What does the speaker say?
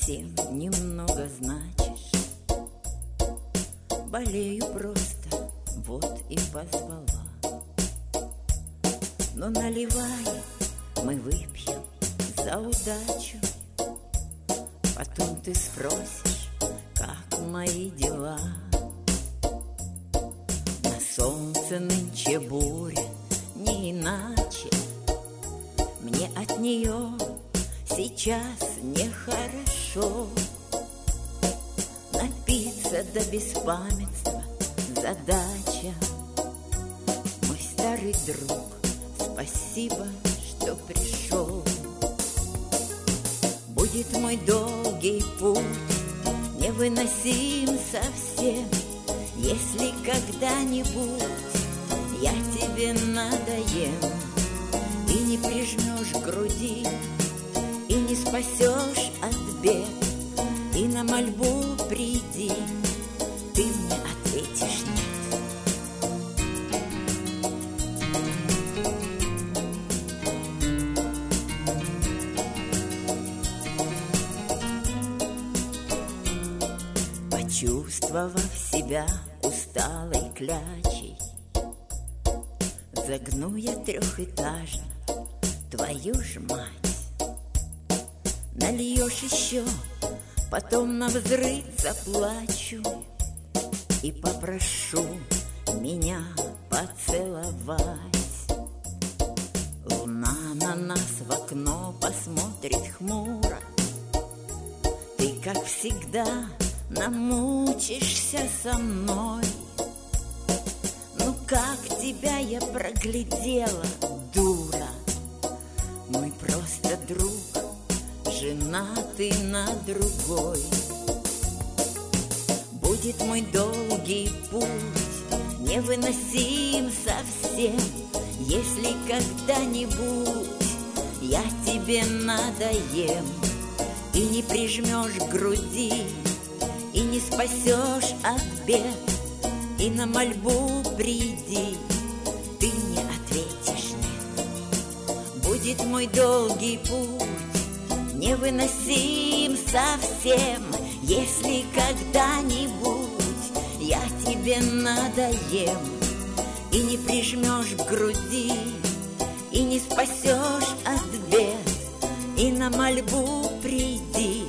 совсем немного значишь. Болею просто, вот и позвала. Но наливай, мы выпьем за удачу. Потом ты спросишь, как мои дела. На солнце нынче буря, не иначе. Мне от нее сейчас нехорошо. Напиться до беспамятства задача. Мой старый друг, спасибо, что пришел. Будет мой долгий путь невыносим совсем, если когда-нибудь я тебе надоем. И не прижмешь к груди, и не спасешь от бед, и на мольбу приди, ты мне ответишь нет. Почувствовав себя усталой клячей, загну я трехэтажно, твою ж мать. Нальешь еще, потом навзрыд заплачу и попрошу меня поцеловать. Луна на нас в окно посмотрит хмуро. Ты, как всегда, намучишься со мной. Ну как тебя я проглядела, дура. Мой просто друг, женатый на другой. Будет мой долгий путь невыносим совсем, если когда-нибудь я тебе надоем. И не прижмешь к груди, и не спасешь от бед, и на мольбу приди, ты мне ответишь нет. Будет мой долгий путь невыносим совсем, если когда-нибудь я тебе надоем. И не прижмешь к груди, и не спасешь от бед, и на мольбу приди,